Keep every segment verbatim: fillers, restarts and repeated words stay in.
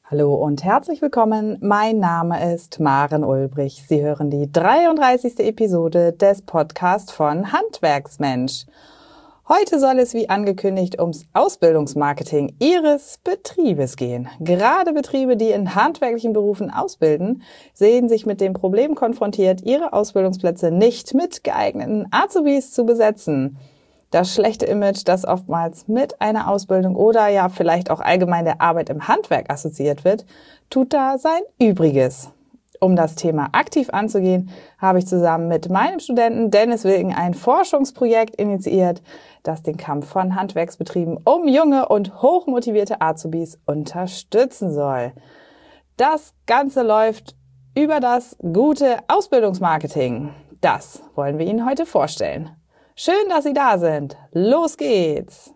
Hallo und herzlich willkommen. Mein Name ist Maren Ulbrich. Sie hören die dreiunddreißigste Episode des Podcasts von Handwerksmensch. Heute soll es wie angekündigt ums Ausbildungsmarketing Ihres Betriebes gehen. Gerade Betriebe, die in handwerklichen Berufen ausbilden, sehen sich mit dem Problem konfrontiert, ihre Ausbildungsplätze nicht mit geeigneten Azubis zu besetzen. Das schlechte Image, das oftmals mit einer Ausbildung oder ja vielleicht auch allgemein der Arbeit im Handwerk assoziiert wird, tut da sein Übriges. Um das Thema aktiv anzugehen, habe ich zusammen mit meinem Studenten Dennis Wilken ein Forschungsprojekt initiiert, das den Kampf von Handwerksbetrieben um junge und hochmotivierte Azubis unterstützen soll. Das Ganze läuft über das gute Ausbildungsmarketing. Das wollen wir Ihnen heute vorstellen. Schön, dass Sie da sind. Los geht's!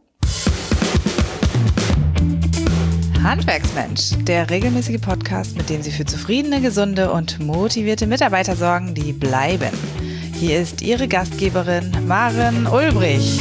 Handwerksmensch, der regelmäßige Podcast, mit dem Sie für zufriedene, gesunde und motivierte Mitarbeiter sorgen, die bleiben. Hier ist Ihre Gastgeberin Maren Ulbrich.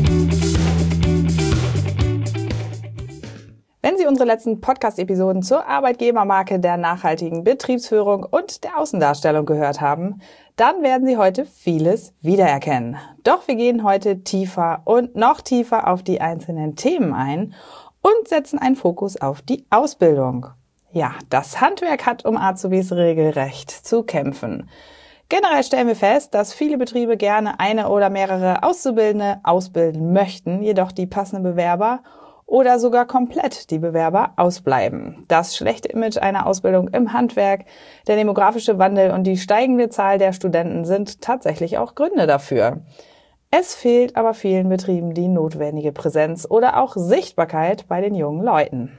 Wenn Sie unsere letzten Podcast-Episoden zur Arbeitgebermarke, der nachhaltigen Betriebsführung und der Außendarstellung gehört haben, dann werden Sie heute vieles wiedererkennen. Doch wir gehen heute tiefer und noch tiefer auf die einzelnen Themen ein und setzen einen Fokus auf die Ausbildung. Ja, das Handwerk hat um Azubis regelrecht zu kämpfen. Generell stellen wir fest, dass viele Betriebe gerne eine oder mehrere Auszubildende ausbilden möchten, jedoch die passenden Bewerber oder sogar komplett die Bewerber ausbleiben. Das schlechte Image einer Ausbildung im Handwerk, der demografische Wandel und die steigende Zahl der Studenten sind tatsächlich auch Gründe dafür. Es fehlt aber vielen Betrieben die notwendige Präsenz oder auch Sichtbarkeit bei den jungen Leuten.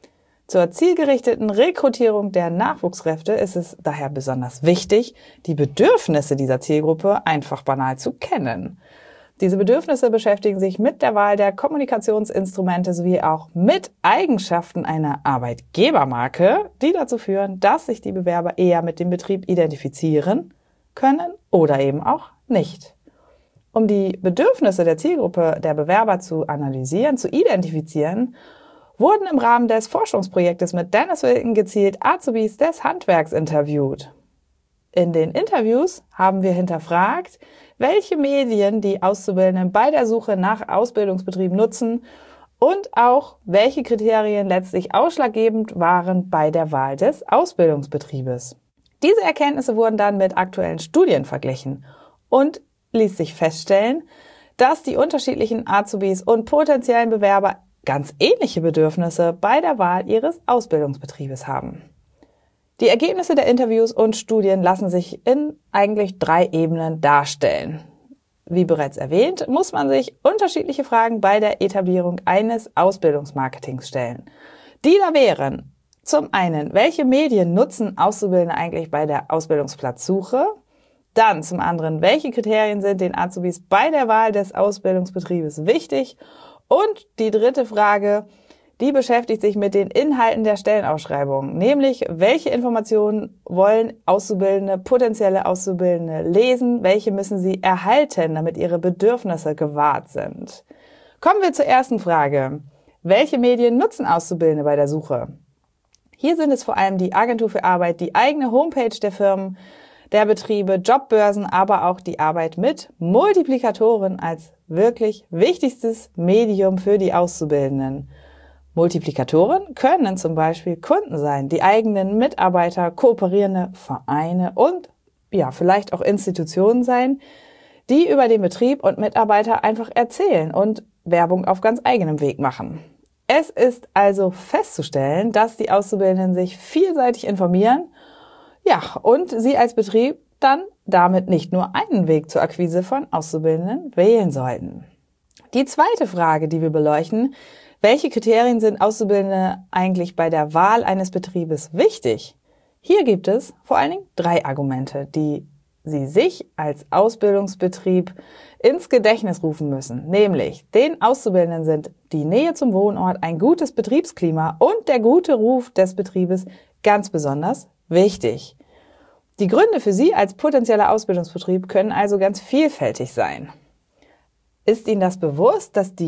Zur zielgerichteten Rekrutierung der Nachwuchskräfte ist es daher besonders wichtig, die Bedürfnisse dieser Zielgruppe einfach banal zu kennen. Diese Bedürfnisse beschäftigen sich mit der Wahl der Kommunikationsinstrumente sowie auch mit Eigenschaften einer Arbeitgebermarke, die dazu führen, dass sich die Bewerber eher mit dem Betrieb identifizieren können oder eben auch nicht. Um die Bedürfnisse der Zielgruppe der Bewerber zu analysieren, zu identifizieren, wurden im Rahmen des Forschungsprojektes mit Dennis Wilken gezielt Azubis des Handwerks interviewt. In den Interviews haben wir hinterfragt, welche Medien die Auszubildenden bei der Suche nach Ausbildungsbetrieben nutzen und auch welche Kriterien letztlich ausschlaggebend waren bei der Wahl des Ausbildungsbetriebes. Diese Erkenntnisse wurden dann mit aktuellen Studien verglichen und ließ sich feststellen, dass die unterschiedlichen Azubis und potenziellen Bewerber ganz ähnliche Bedürfnisse bei der Wahl ihres Ausbildungsbetriebes haben. Die Ergebnisse der Interviews und Studien lassen sich in eigentlich drei Ebenen darstellen. Wie bereits erwähnt, muss man sich unterschiedliche Fragen bei der Etablierung eines Ausbildungsmarketings stellen. Die da wären: Zum einen, welche Medien nutzen Auszubildende eigentlich bei der Ausbildungsplatzsuche? Dann zum anderen, welche Kriterien sind den Azubis bei der Wahl des Ausbildungsbetriebes wichtig? Und die dritte Frage, die beschäftigt sich mit den Inhalten der Stellenausschreibung, nämlich welche Informationen wollen Auszubildende, potenzielle Auszubildende lesen, welche müssen sie erhalten, damit ihre Bedürfnisse gewahrt sind. Kommen wir zur ersten Frage. Welche Medien nutzen Auszubildende bei der Suche? Hier sind es vor allem die Agentur für Arbeit, die eigene Homepage der Firmen, der Betriebe, Jobbörsen, aber auch die Arbeit mit Multiplikatoren als wirklich wichtigstes Medium für die Auszubildenden. Multiplikatoren können zum Beispiel Kunden sein, die eigenen Mitarbeiter, kooperierende Vereine und ja vielleicht auch Institutionen sein, die über den Betrieb und Mitarbeiter einfach erzählen und Werbung auf ganz eigenem Weg machen. Es ist also festzustellen, dass die Auszubildenden sich vielseitig informieren, ja, und Sie als Betrieb dann damit nicht nur einen Weg zur Akquise von Auszubildenden wählen sollten. Die zweite Frage, die wir beleuchten: Welche Kriterien sind Auszubildende eigentlich bei der Wahl eines Betriebes wichtig? Hier gibt es vor allen Dingen drei Argumente, die Sie sich als Ausbildungsbetrieb ins Gedächtnis rufen müssen. Nämlich, den Auszubildenden sind die Nähe zum Wohnort, ein gutes Betriebsklima und der gute Ruf des Betriebes ganz besonders wichtig. Die Gründe für Sie als potenzieller Ausbildungsbetrieb können also ganz vielfältig sein. Ist Ihnen das bewusst, dass die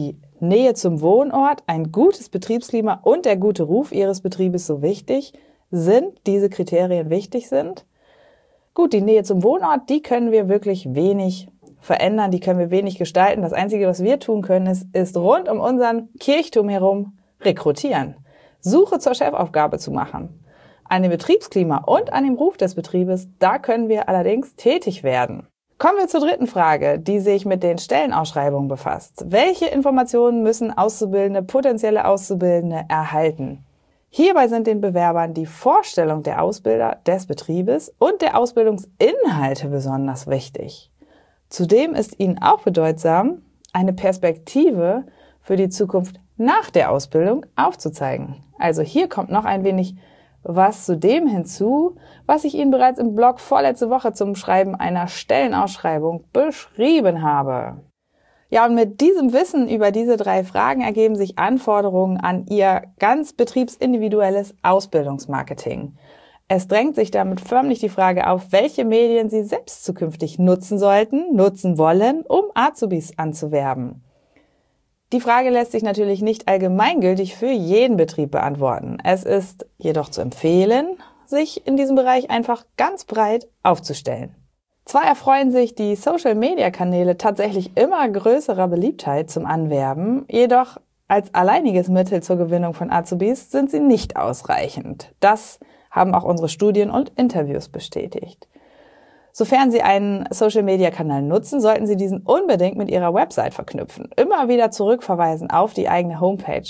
Nähe zum Wohnort, ein gutes Betriebsklima und der gute Ruf Ihres Betriebes so wichtig sind, diese Kriterien wichtig sind? Gut, die Nähe zum Wohnort, die können wir wirklich wenig verändern, die können wir wenig gestalten. Das Einzige, was wir tun können, ist, ist rund um unseren Kirchturm herum rekrutieren, Suche zur Chefaufgabe zu machen. An dem Betriebsklima und an dem Ruf des Betriebes, da können wir allerdings tätig werden. Kommen wir zur dritten Frage, die sich mit den Stellenausschreibungen befasst. Welche Informationen müssen Auszubildende, potenzielle Auszubildende erhalten? Hierbei sind den Bewerbern die Vorstellung der Ausbilder, des Betriebes und der Ausbildungsinhalte besonders wichtig. Zudem ist ihnen auch bedeutsam, eine Perspektive für die Zukunft nach der Ausbildung aufzuzeigen. Also hier kommt noch ein wenig was zu dem hinzu, was ich Ihnen bereits im Blog vorletzte Woche zum Schreiben einer Stellenausschreibung beschrieben habe. Ja, und mit diesem Wissen über diese drei Fragen ergeben sich Anforderungen an Ihr ganz betriebsindividuelles Ausbildungsmarketing. Es drängt sich damit förmlich die Frage auf, welche Medien Sie selbst zukünftig nutzen sollten, nutzen wollen, um Azubis anzuwerben. Die Frage lässt sich natürlich nicht allgemeingültig für jeden Betrieb beantworten. Es ist jedoch zu empfehlen, sich in diesem Bereich einfach ganz breit aufzustellen. Zwar erfreuen sich die Social-Media-Kanäle tatsächlich immer größerer Beliebtheit zum Anwerben, jedoch als alleiniges Mittel zur Gewinnung von Azubis sind sie nicht ausreichend. Das haben auch unsere Studien und Interviews bestätigt. Sofern Sie einen Social-Media-Kanal nutzen, sollten Sie diesen unbedingt mit Ihrer Website verknüpfen. Immer wieder zurückverweisen auf die eigene Homepage.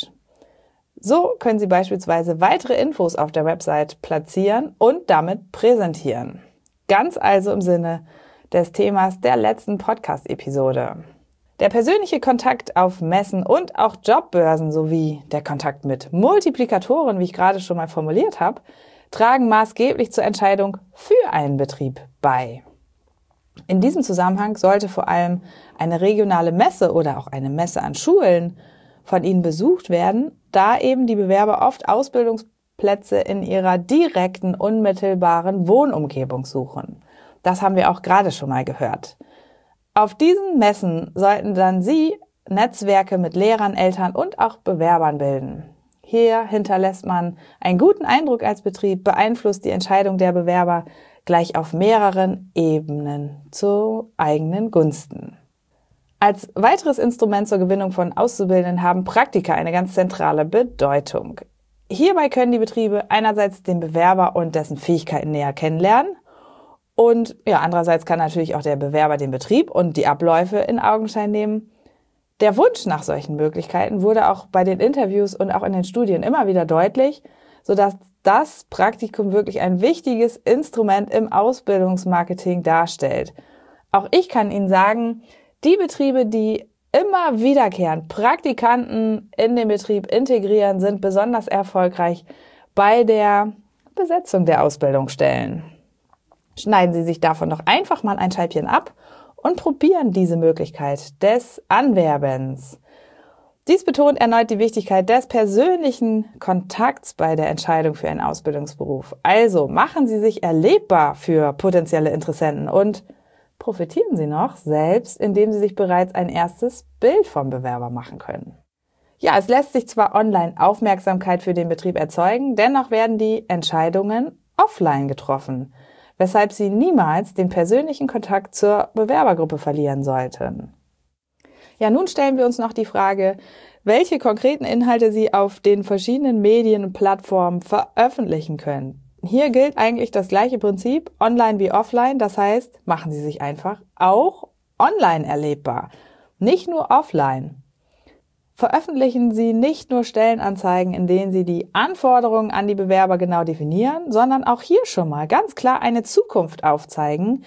So können Sie beispielsweise weitere Infos auf der Website platzieren und damit präsentieren. Ganz also im Sinne des Themas der letzten Podcast-Episode. Der persönliche Kontakt auf Messen und auch Jobbörsen sowie der Kontakt mit Multiplikatoren, wie ich gerade schon mal formuliert habe, tragen maßgeblich zur Entscheidung für einen Betrieb bei. In diesem Zusammenhang sollte vor allem eine regionale Messe oder auch eine Messe an Schulen von Ihnen besucht werden, da eben die Bewerber oft Ausbildungsplätze in ihrer direkten, unmittelbaren Wohnumgebung suchen. Das haben wir auch gerade schon mal gehört. Auf diesen Messen sollten dann Sie Netzwerke mit Lehrern, Eltern und auch Bewerbern bilden. Hier hinterlässt man einen guten Eindruck als Betrieb, beeinflusst die Entscheidung der Bewerber gleich auf mehreren Ebenen zu eigenen Gunsten. Als weiteres Instrument zur Gewinnung von Auszubildenden haben Praktika eine ganz zentrale Bedeutung. Hierbei können die Betriebe einerseits den Bewerber und dessen Fähigkeiten näher kennenlernen und ja, andererseits kann natürlich auch der Bewerber den Betrieb und die Abläufe in Augenschein nehmen. Der Wunsch nach solchen Möglichkeiten wurde auch bei den Interviews und auch in den Studien immer wieder deutlich, sodass das Praktikum wirklich ein wichtiges Instrument im Ausbildungsmarketing darstellt. Auch ich kann Ihnen sagen, die Betriebe, die immer wiederkehrend Praktikanten in den Betrieb integrieren, sind besonders erfolgreich bei der Besetzung der Ausbildungsstellen. Schneiden Sie sich davon doch einfach mal ein Scheibchen ab und probieren diese Möglichkeit des Anwerbens. Dies betont erneut die Wichtigkeit des persönlichen Kontakts bei der Entscheidung für einen Ausbildungsberuf. Also machen Sie sich erlebbar für potenzielle Interessenten und profitieren Sie noch selbst, indem Sie sich bereits ein erstes Bild vom Bewerber machen können. Ja, es lässt sich zwar online Aufmerksamkeit für den Betrieb erzeugen, dennoch werden die Entscheidungen offline getroffen, weshalb Sie niemals den persönlichen Kontakt zur Bewerbergruppe verlieren sollten. Ja, nun stellen wir uns noch die Frage, welche konkreten Inhalte Sie auf den verschiedenen Medien und Plattformen veröffentlichen können. Hier gilt eigentlich das gleiche Prinzip, online wie offline, das heißt, machen Sie sich einfach auch online erlebbar, nicht nur offline. Veröffentlichen Sie nicht nur Stellenanzeigen, in denen Sie die Anforderungen an die Bewerber genau definieren, sondern auch hier schon mal ganz klar eine Zukunft aufzeigen,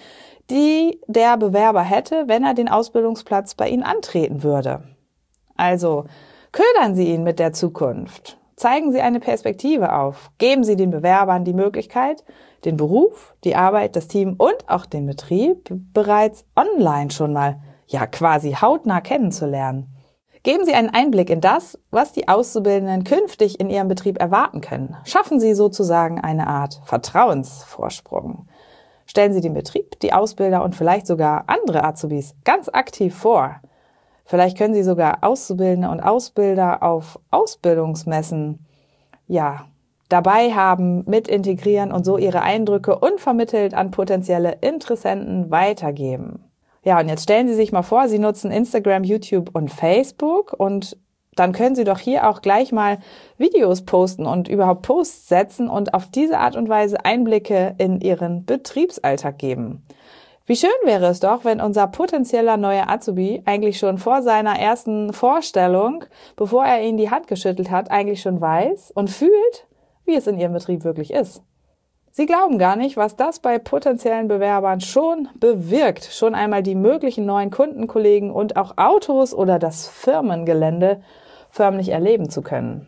die der Bewerber hätte, wenn er den Ausbildungsplatz bei Ihnen antreten würde. Also, ködern Sie ihn mit der Zukunft. Zeigen Sie eine Perspektive auf. Geben Sie den Bewerbern die Möglichkeit, den Beruf, die Arbeit, das Team und auch den Betrieb bereits online schon mal, ja quasi hautnah kennenzulernen. Geben Sie einen Einblick in das, was die Auszubildenden künftig in Ihrem Betrieb erwarten können. Schaffen Sie sozusagen eine Art Vertrauensvorsprung. Stellen Sie den Betrieb, die Ausbilder und vielleicht sogar andere Azubis ganz aktiv vor. Vielleicht können Sie sogar Auszubildende und Ausbilder auf Ausbildungsmessen, ja, dabei haben, mit integrieren und so Ihre Eindrücke unvermittelt an potenzielle Interessenten weitergeben. Ja, und jetzt stellen Sie sich mal vor, Sie nutzen Instagram, YouTube und Facebook und dann können Sie doch hier auch gleich mal Videos posten und überhaupt Posts setzen und auf diese Art und Weise Einblicke in Ihren Betriebsalltag geben. Wie schön wäre es doch, wenn unser potenzieller neuer Azubi eigentlich schon vor seiner ersten Vorstellung, bevor er Ihnen die Hand geschüttelt hat, eigentlich schon weiß und fühlt, wie es in Ihrem Betrieb wirklich ist. Sie glauben gar nicht, was das bei potenziellen Bewerbern schon bewirkt, schon einmal die möglichen neuen Kundenkollegen und auch Autos oder das Firmengelände förmlich erleben zu können.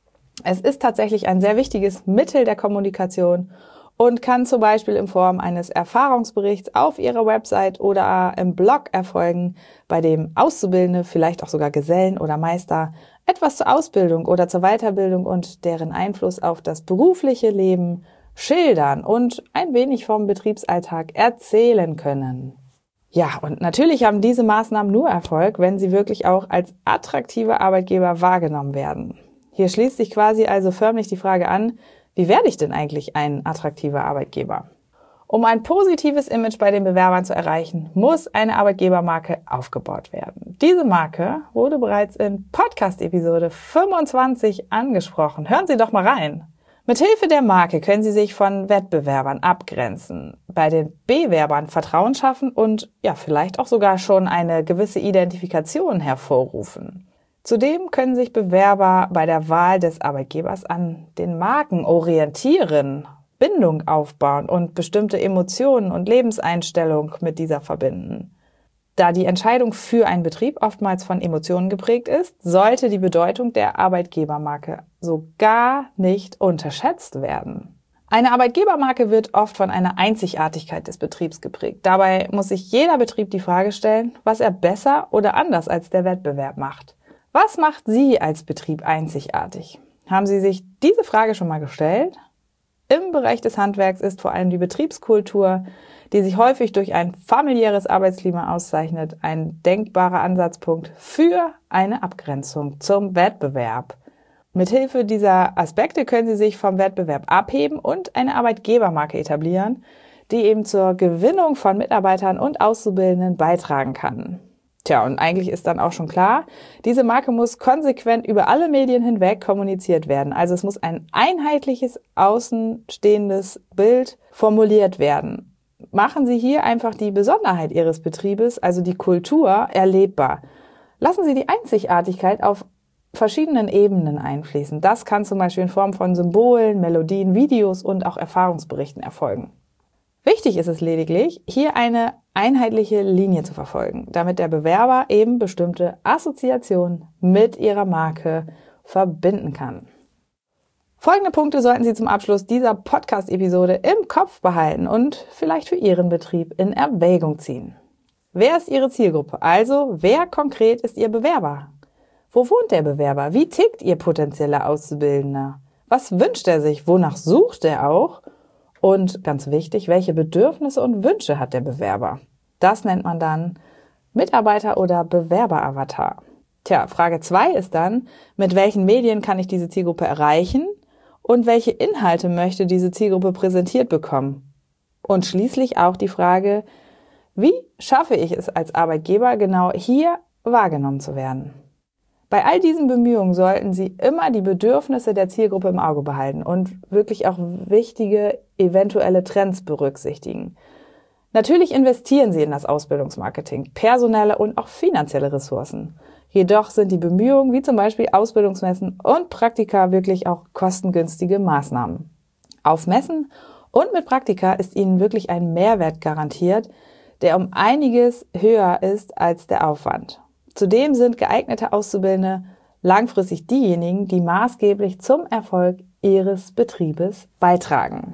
Es ist tatsächlich ein sehr wichtiges Mittel der Kommunikation und kann zum Beispiel in Form eines Erfahrungsberichts auf Ihrer Website oder im Blog erfolgen, bei dem Auszubildende, vielleicht auch sogar Gesellen oder Meister, etwas zur Ausbildung oder zur Weiterbildung und deren Einfluss auf das berufliche Leben schildern und ein wenig vom Betriebsalltag erzählen können. Ja, und natürlich haben diese Maßnahmen nur Erfolg, wenn sie wirklich auch als attraktive Arbeitgeber wahrgenommen werden. Hier schließt sich quasi also förmlich die Frage an, wie werde ich denn eigentlich ein attraktiver Arbeitgeber? Um ein positives Image bei den Bewerbern zu erreichen, muss eine Arbeitgebermarke aufgebaut werden. Diese Marke wurde bereits in Podcast-Episode fünfundzwanzig angesprochen. Hören Sie doch mal rein. Mithilfe der Marke können Sie sich von Wettbewerbern abgrenzen, bei den Bewerbern Vertrauen schaffen und ja, vielleicht auch sogar schon eine gewisse Identifikation hervorrufen. Zudem können sich Bewerber bei der Wahl des Arbeitgebers an den Marken orientieren, Bindung aufbauen und bestimmte Emotionen und Lebenseinstellung mit dieser verbinden. Da die Entscheidung für einen Betrieb oftmals von Emotionen geprägt ist, sollte die Bedeutung der Arbeitgebermarke so gar nicht unterschätzt werden. Eine Arbeitgebermarke wird oft von einer Einzigartigkeit des Betriebs geprägt. Dabei muss sich jeder Betrieb die Frage stellen, was er besser oder anders als der Wettbewerb macht. Was macht Sie als Betrieb einzigartig? Haben Sie sich diese Frage schon mal gestellt? Im Bereich des Handwerks ist vor allem die Betriebskultur, die sich häufig durch ein familiäres Arbeitsklima auszeichnet, ein denkbarer Ansatzpunkt für eine Abgrenzung zum Wettbewerb. Mithilfe dieser Aspekte können Sie sich vom Wettbewerb abheben und eine Arbeitgebermarke etablieren, die eben zur Gewinnung von Mitarbeitern und Auszubildenden beitragen kann. Tja, und eigentlich ist dann auch schon klar, diese Marke muss konsequent über alle Medien hinweg kommuniziert werden. Also es muss ein einheitliches, außenstehendes Bild formuliert werden. Machen Sie hier einfach die Besonderheit Ihres Betriebes, also die Kultur, erlebbar. Lassen Sie die Einzigartigkeit auf verschiedenen Ebenen einfließen. Das kann zum Beispiel in Form von Symbolen, Melodien, Videos und auch Erfahrungsberichten erfolgen. Wichtig ist es lediglich, hier eine einheitliche Linie zu verfolgen, damit der Bewerber eben bestimmte Assoziationen mit Ihrer Marke verbinden kann. Folgende Punkte sollten Sie zum Abschluss dieser Podcast-Episode im Kopf behalten und vielleicht für Ihren Betrieb in Erwägung ziehen. Wer ist Ihre Zielgruppe? Also, wer konkret ist Ihr Bewerber? Wo wohnt der Bewerber? Wie tickt Ihr potenzieller Auszubildender? Was wünscht er sich? Wonach sucht er auch? Und ganz wichtig, welche Bedürfnisse und Wünsche hat der Bewerber? Das nennt man dann Mitarbeiter- oder Bewerberavatar. Tja, Frage zwei ist dann, mit welchen Medien kann ich diese Zielgruppe erreichen und welche Inhalte möchte diese Zielgruppe präsentiert bekommen? Und schließlich auch die Frage, wie schaffe ich es als Arbeitgeber genau hier wahrgenommen zu werden? Bei all diesen Bemühungen sollten Sie immer die Bedürfnisse der Zielgruppe im Auge behalten und wirklich auch wichtige eventuelle Trends berücksichtigen. Natürlich investieren Sie in das Ausbildungsmarketing, personelle und auch finanzielle Ressourcen. Jedoch sind die Bemühungen, wie zum Beispiel Ausbildungsmessen und Praktika, wirklich auch kostengünstige Maßnahmen. Auf Messen und mit Praktika ist Ihnen wirklich ein Mehrwert garantiert, der um einiges höher ist als der Aufwand. Zudem sind geeignete Auszubildende langfristig diejenigen, die maßgeblich zum Erfolg Ihres Betriebes beitragen.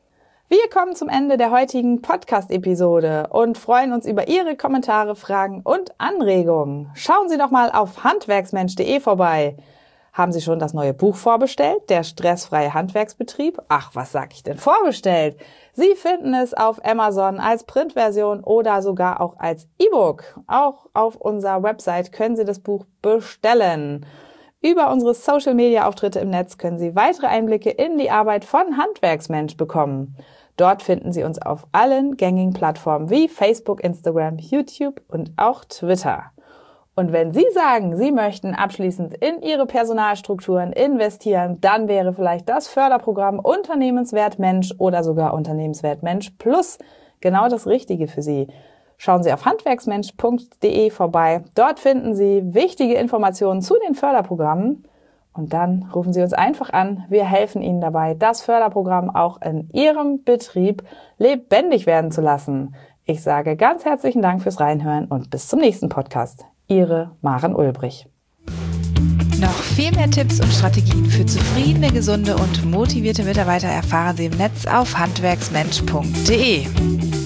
Wir kommen zum Ende der heutigen Podcast-Episode und freuen uns über Ihre Kommentare, Fragen und Anregungen. Schauen Sie doch mal auf handwerksmensch punkt de vorbei. Haben Sie schon das neue Buch vorbestellt, der stressfreie Handwerksbetrieb? Ach, was sag ich denn vorbestellt? Sie finden es auf Amazon als Printversion oder sogar auch als E-Book. Auch auf unserer Website können Sie das Buch bestellen. Über unsere Social-Media-Auftritte im Netz können Sie weitere Einblicke in die Arbeit von Handwerksmensch bekommen. Dort finden Sie uns auf allen gängigen Plattformen wie Facebook, Instagram, YouTube und auch Twitter. Und wenn Sie sagen, Sie möchten abschließend in Ihre Personalstrukturen investieren, dann wäre vielleicht das Förderprogramm Unternehmenswert Mensch oder sogar Unternehmenswert Mensch Plus genau das Richtige für Sie. Schauen Sie auf handwerksmensch punkt de vorbei. Dort finden Sie wichtige Informationen zu den Förderprogrammen. Und dann rufen Sie uns einfach an. Wir helfen Ihnen dabei, das Förderprogramm auch in Ihrem Betrieb lebendig werden zu lassen. Ich sage ganz herzlichen Dank fürs Reinhören und bis zum nächsten Podcast. Ihre Maren Ulbrich. Noch viel mehr Tipps und Strategien für zufriedene, gesunde und motivierte Mitarbeiter erfahren Sie im Netz auf handwerksmensch punkt de.